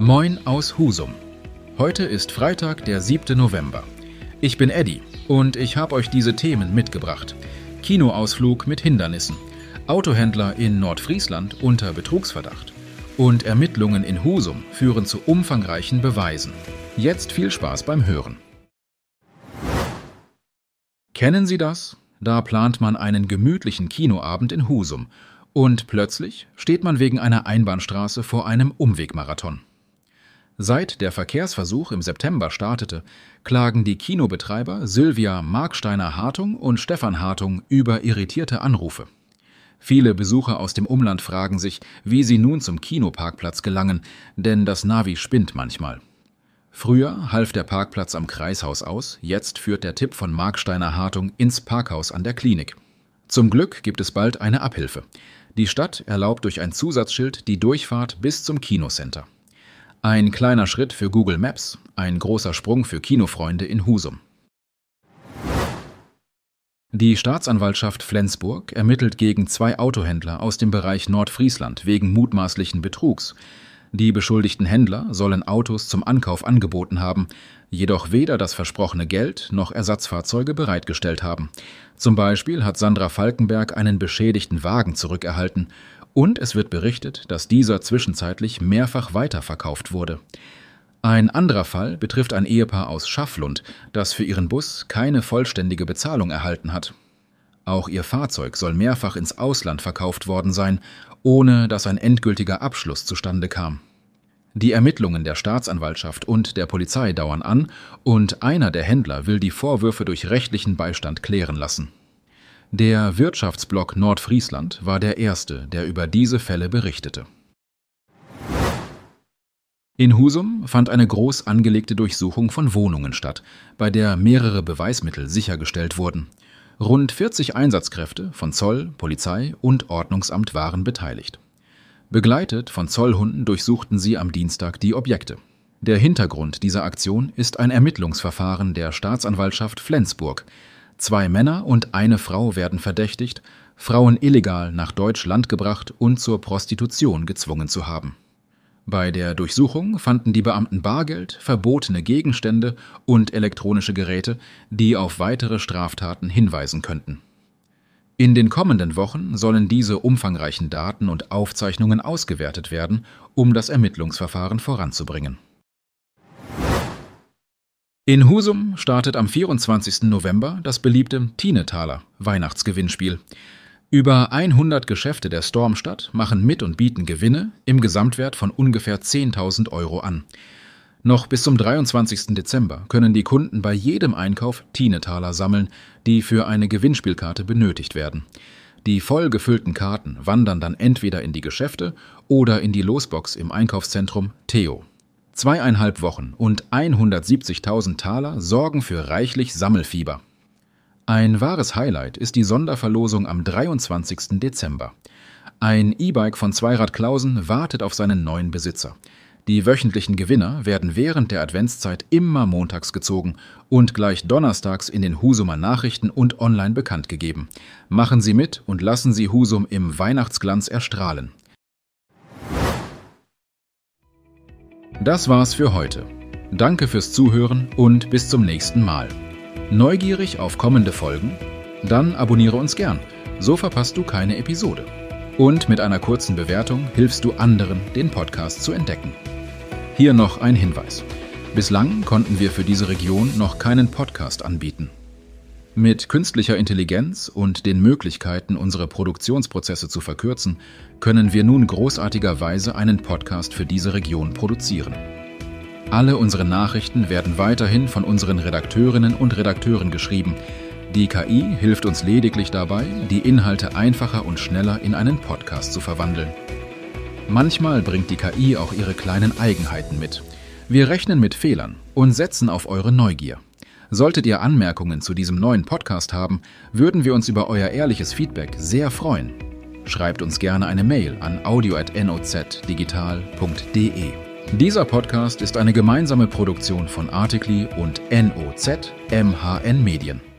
Moin aus Husum. Heute ist Freitag, der 7. November. Ich bin Eddie und ich habe euch diese Themen mitgebracht. Kinoausflug mit Hindernissen, Autohändler in Nordfriesland unter Betrugsverdacht und Ermittlungen in Husum führen zu umfangreichen Beweisen. Jetzt viel Spaß beim Hören. Kennen Sie das? Da plant man einen gemütlichen Kinoabend in Husum und plötzlich steht man wegen einer Einbahnstraße vor einem Umwegmarathon. Seit der Verkehrsversuch im September startete, klagen die Kinobetreiber Sylvia Marksteiner-Hartung und Stefan Hartung über irritierte Anrufe. Viele Besucher aus dem Umland fragen sich, wie sie nun zum Kinoparkplatz gelangen, denn das Navi spinnt manchmal. Früher half der Parkplatz am Kreishaus aus, jetzt führt der Tipp von Marksteiner-Hartung ins Parkhaus an der Klinik. Zum Glück gibt es bald eine Abhilfe. Die Stadt erlaubt durch ein Zusatzschild die Durchfahrt bis zum Kinocenter. Ein kleiner Schritt für Google Maps, ein großer Sprung für Kinofreunde in Husum. Die Staatsanwaltschaft Flensburg ermittelt gegen 2 Autohändler aus dem Bereich Nordfriesland wegen mutmaßlichen Betrugs. Die beschuldigten Händler sollen Autos zum Ankauf angeboten haben, jedoch weder das versprochene Geld noch Ersatzfahrzeuge bereitgestellt haben. Zum Beispiel hat Sandra Falkenberg einen beschädigten Wagen zurückerhalten und es wird berichtet, dass dieser zwischenzeitlich mehrfach weiterverkauft wurde. Ein anderer Fall betrifft ein Ehepaar aus Schafflund, das für ihren Bus keine vollständige Bezahlung erhalten hat. Auch ihr Fahrzeug soll mehrfach ins Ausland verkauft worden sein, ohne dass ein endgültiger Abschluss zustande kam. Die Ermittlungen der Staatsanwaltschaft und der Polizei dauern an und einer der Händler will die Vorwürfe durch rechtlichen Beistand klären lassen. Der Wirtschaftsblock Nordfriesland war der erste, der über diese Fälle berichtete. In Husum fand eine groß angelegte Durchsuchung von Wohnungen statt, bei der mehrere Beweismittel sichergestellt wurden. Rund 40 Einsatzkräfte von Zoll, Polizei und Ordnungsamt waren beteiligt. Begleitet von Zollhunden durchsuchten sie am Dienstag die Objekte. Der Hintergrund dieser Aktion ist ein Ermittlungsverfahren der Staatsanwaltschaft Flensburg. 2 Männer und eine Frau werden verdächtigt, Frauen illegal nach Deutschland gebracht und zur Prostitution gezwungen zu haben. Bei der Durchsuchung fanden die Beamten Bargeld, verbotene Gegenstände und elektronische Geräte, die auf weitere Straftaten hinweisen könnten. In den kommenden Wochen sollen diese umfangreichen Daten und Aufzeichnungen ausgewertet werden, um das Ermittlungsverfahren voranzubringen. In Husum startet am 24. November das beliebte Tinetaler Weihnachtsgewinnspiel. Über 100 Geschäfte der Stormstadt machen mit und bieten Gewinne im Gesamtwert von ungefähr 10.000 € an. Noch bis zum 23. Dezember können die Kunden bei jedem Einkauf Tinetaler sammeln, die für eine Gewinnspielkarte benötigt werden. Die voll gefüllten Karten wandern dann entweder in die Geschäfte oder in die Losbox im Einkaufszentrum Theo. 2,5 Wochen und 170.000 Taler sorgen für reichlich Sammelfieber. Ein wahres Highlight ist die Sonderverlosung am 23. Dezember. Ein E-Bike von Zweirad Klausen wartet auf seinen neuen Besitzer. Die wöchentlichen Gewinner werden während der Adventszeit immer montags gezogen und gleich donnerstags in den Husumer Nachrichten und online bekannt gegeben. Machen Sie mit und lassen Sie Husum im Weihnachtsglanz erstrahlen. Das war's für heute. Danke fürs Zuhören und bis zum nächsten Mal. Neugierig auf kommende Folgen? Dann abonniere uns gern, so verpasst du keine Episode. Und mit einer kurzen Bewertung hilfst du anderen, den Podcast zu entdecken. Hier noch ein Hinweis. Bislang konnten wir für diese Region noch keinen Podcast anbieten. Mit künstlicher Intelligenz und den Möglichkeiten, unsere Produktionsprozesse zu verkürzen, können wir nun großartigerweise einen Podcast für diese Region produzieren. Alle unsere Nachrichten werden weiterhin von unseren Redakteurinnen und Redakteuren geschrieben. Die KI hilft uns lediglich dabei, die Inhalte einfacher und schneller in einen Podcast zu verwandeln. Manchmal bringt die KI auch ihre kleinen Eigenheiten mit. Wir rechnen mit Fehlern und setzen auf eure Neugier. Solltet ihr Anmerkungen zu diesem neuen Podcast haben, würden wir uns über euer ehrliches Feedback sehr freuen. Schreibt uns gerne eine Mail an audio@nozdigital.de. Dieser Podcast ist eine gemeinsame Produktion von Artikli und NOZ MHN Medien.